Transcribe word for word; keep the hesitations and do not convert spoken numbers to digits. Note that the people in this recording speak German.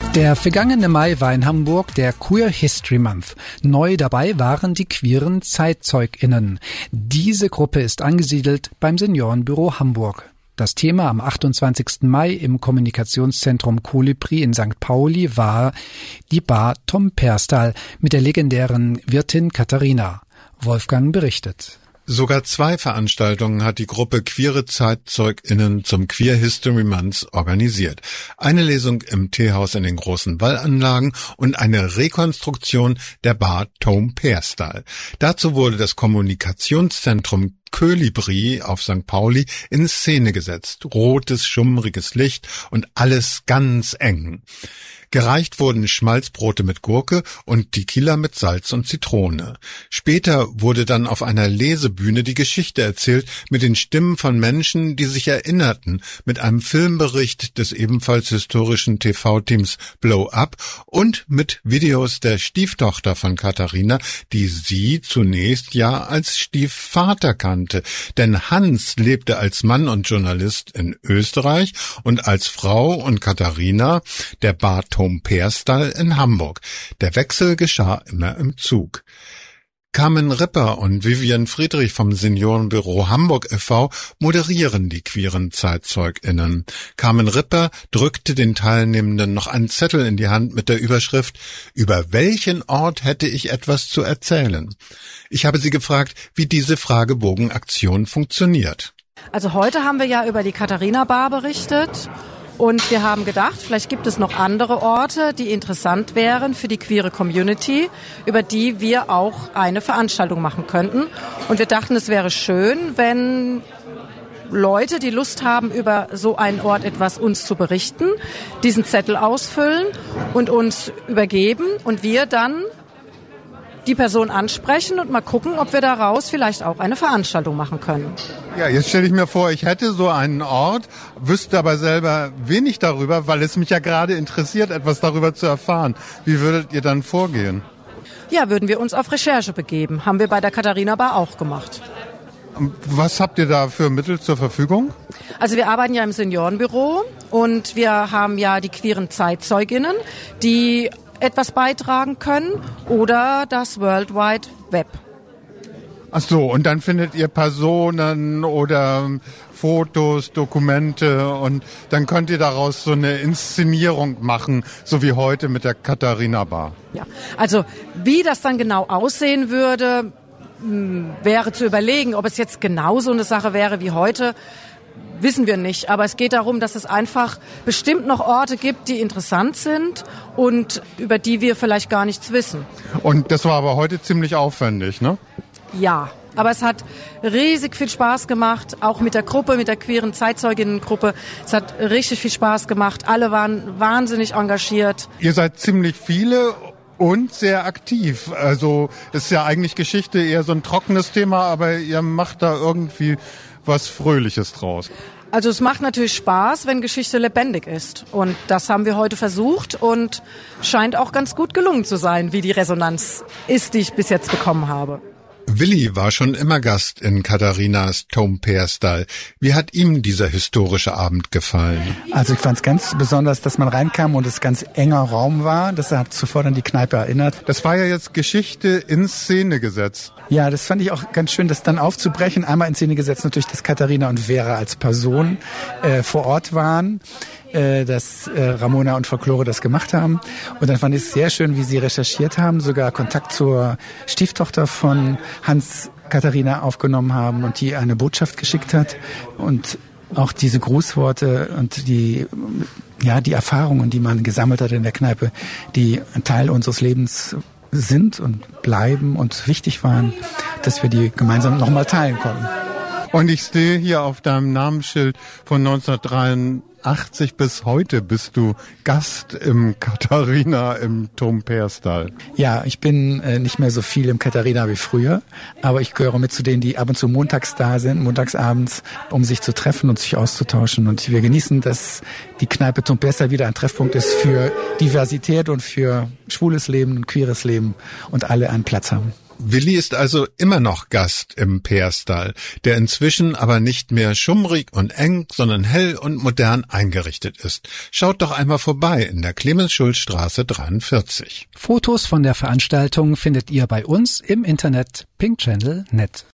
Der vergangene Mai war in Hamburg der Queer History Month. Neu dabei waren die queeren ZeitzeugInnen. Diese Gruppe ist angesiedelt beim Seniorenbüro Hamburg. Das Thema am achtundzwanzigsten Mai im Kommunikationszentrum Kolibri in Sankt Pauli war die Bar Tom Perstal mit der legendären Wirtin Katharina. Wolfgang berichtet. Sogar zwei Veranstaltungen hat die Gruppe Queere ZeitzeugInnen zum Queer History Month organisiert. Eine Lesung im Teehaus in den großen Wallanlagen und eine Rekonstruktion der Bar Tom Perstal. Dazu wurde das Kommunikationszentrum Kolibri auf Sankt Pauli in Szene gesetzt. Rotes, schummriges Licht und alles ganz eng. Gereicht wurden Schmalzbrote mit Gurke und Tequila mit Salz und Zitrone. Später wurde dann auf einer Lesebühne die Geschichte erzählt mit den Stimmen von Menschen, die sich erinnerten, mit einem Filmbericht des ebenfalls historischen T V-Teams Blow Up und mit Videos der Stieftochter von Katharina, die sie zunächst ja als Stiefvater kannte. Denn Hans lebte als Mann und Journalist in Österreich und als Frau und Katharina, der Bar Tom Perstal in Hamburg. Der Wechsel geschah immer im Zug. Carmen Ripper und Vivian Friedrich vom Seniorenbüro Hamburg e V moderieren die queeren ZeitzeugInnen. Carmen Ripper drückte den Teilnehmenden noch einen Zettel in die Hand mit der Überschrift »Über welchen Ort hätte ich etwas zu erzählen?« Ich habe sie gefragt, wie diese Fragebogenaktion funktioniert. Also heute haben wir ja über die Katharina Bar berichtet. Und wir haben gedacht, vielleicht gibt es noch andere Orte, die interessant wären für die queere Community, über die wir auch eine Veranstaltung machen könnten. Und wir dachten, es wäre schön, wenn Leute, die Lust haben, über so einen Ort etwas uns zu berichten, diesen Zettel ausfüllen und uns übergeben und wir dann die Person ansprechen und mal gucken, ob wir daraus vielleicht auch eine Veranstaltung machen können. Ja, jetzt stelle ich mir vor, ich hätte so einen Ort, wüsste aber selber wenig darüber, weil es mich ja gerade interessiert, etwas darüber zu erfahren. Wie würdet ihr dann vorgehen? Ja, würden wir uns auf Recherche begeben. Haben wir bei der Katharina Bar auch gemacht. Was habt ihr da für Mittel zur Verfügung? Also wir arbeiten ja im Seniorenbüro und wir haben ja die queeren ZeitzeugInnen, die etwas beitragen können oder das World Wide Web. Ach so, und dann findet ihr Personen oder Fotos, Dokumente und dann könnt ihr daraus so eine Inszenierung machen, so wie heute mit der Katharina Bar. Ja, also wie das dann genau aussehen würde, wäre zu überlegen, ob es jetzt genau so eine Sache wäre wie heute, wissen wir nicht, aber es geht darum, dass es einfach bestimmt noch Orte gibt, die interessant sind und über die wir vielleicht gar nichts wissen. Und das war aber heute ziemlich aufwendig, ne? Ja, aber es hat riesig viel Spaß gemacht, auch mit der Gruppe, mit der queeren Zeitzeuginnengruppe. Es hat richtig viel Spaß gemacht, alle waren wahnsinnig engagiert. Ihr seid ziemlich viele und sehr aktiv. Also ist ja eigentlich Geschichte eher so ein trockenes Thema, aber ihr macht da irgendwie was Fröhliches draus. Also es macht natürlich Spaß, wenn Geschichte lebendig ist. Und das haben wir heute versucht und scheint auch ganz gut gelungen zu sein, wie die Resonanz ist, die ich bis jetzt bekommen habe. Willi war schon immer Gast in Katharinas Tom Perstal. Wie hat ihm dieser historische Abend gefallen? Also ich fand es ganz besonders, dass man reinkam und es ganz enger Raum war. Das hat sofort an die Kneipe erinnert. Das war ja jetzt Geschichte in Szene gesetzt. Ja, das fand ich auch ganz schön, das dann aufzubrechen. Einmal in Szene gesetzt natürlich, dass Katharina und Vera als Person äh, vor Ort waren, äh, dass äh, Ramona und Folklore das gemacht haben. Und dann fand ich es sehr schön, wie sie recherchiert haben, sogar Kontakt zur Stieftochter von Hans Katharina aufgenommen haben und die eine Botschaft geschickt hat. Und auch diese Grußworte und die, ja, die Erfahrungen, die man gesammelt hat in der Kneipe, die ein Teil unseres Lebens sind und bleiben und wichtig waren, dass wir die gemeinsam nochmal teilen konnten. Und ich stehe hier auf deinem Namensschild von neunzehnhundertdreiundachtzig bis heute bist du Gast im Katharina im Tom Perstal. Ja, ich bin äh, nicht mehr so viel im Katharina wie früher, aber ich gehöre mit zu denen, die ab und zu montags da sind, montagsabends, um sich zu treffen und sich auszutauschen. Und wir genießen, dass die Kneipe Tom Perstal wieder ein Treffpunkt ist für Diversität und für schwules Leben und queeres Leben und alle einen Platz haben. Willi ist also immer noch Gast im Peerstal, der inzwischen aber nicht mehr schummrig und eng, sondern hell und modern eingerichtet ist. Schaut doch einmal vorbei in der Clemens-Schulz-Straße dreiundvierzig. Fotos von der Veranstaltung findet ihr bei uns im Internet pink channel punkt net.